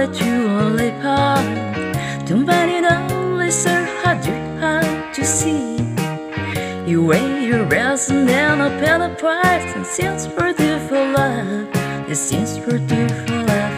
let you only part. Don't find it only so hard to see. You weigh your breath and then open the price. And since we're due for love, this is for due for love.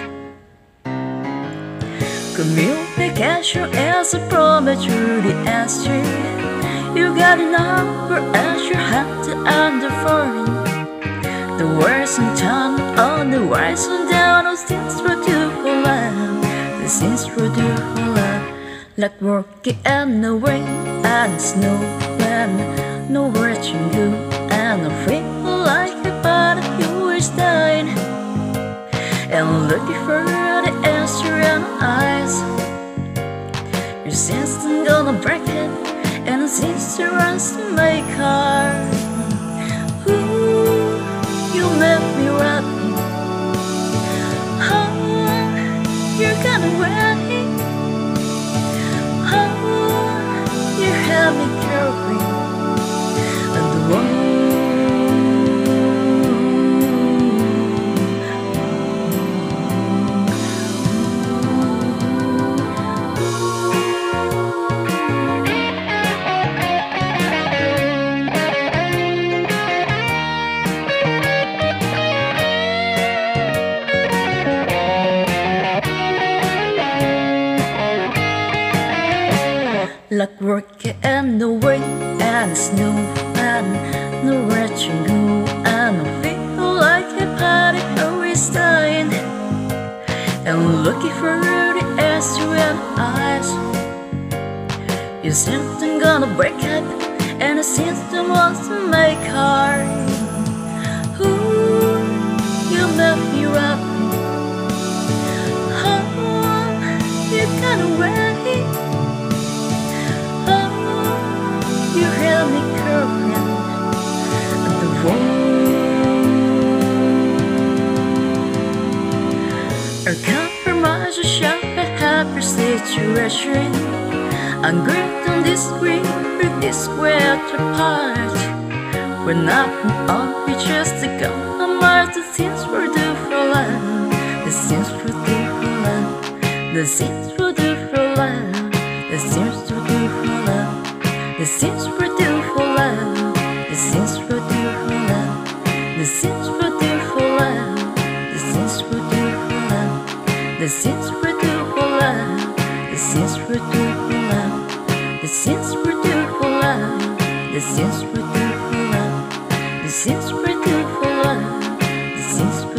Communication is a premature the answer. You got a number as your hand on the phone. The words and tone on the rise and down. Those things for due for love. This is for due for love. Like working in the rain and snow and nowhere to go, and I feel like a body you is dying, and looking for the answer in eyes. Your sense I'm gonna break it, and it seems to runs to my car. Ooh, you make me rap. Oh, you're gonna win. Oh, you have me carefree. Like working in the rain and snow and nowhere to go, and I feel like a party always dying, and looking for the answer in eyes. You said I'm gonna break up, and the system wants to make hard. Ooh, you make me rap. Oh, you gotta wait. You held me curving at the wall. Our compromise will show a happy situation. Agreed on this green, we're this way apart. We're not on, we just go on the things we're due for love. The things we're due for love. The things we're due for love. The things we're due for love. The things we do for love, the things we do for love, the things we do for love, the things we do for love, the things we do for love, the things we do for love, the things we do for love, the things we do for love, the things we do for love, the things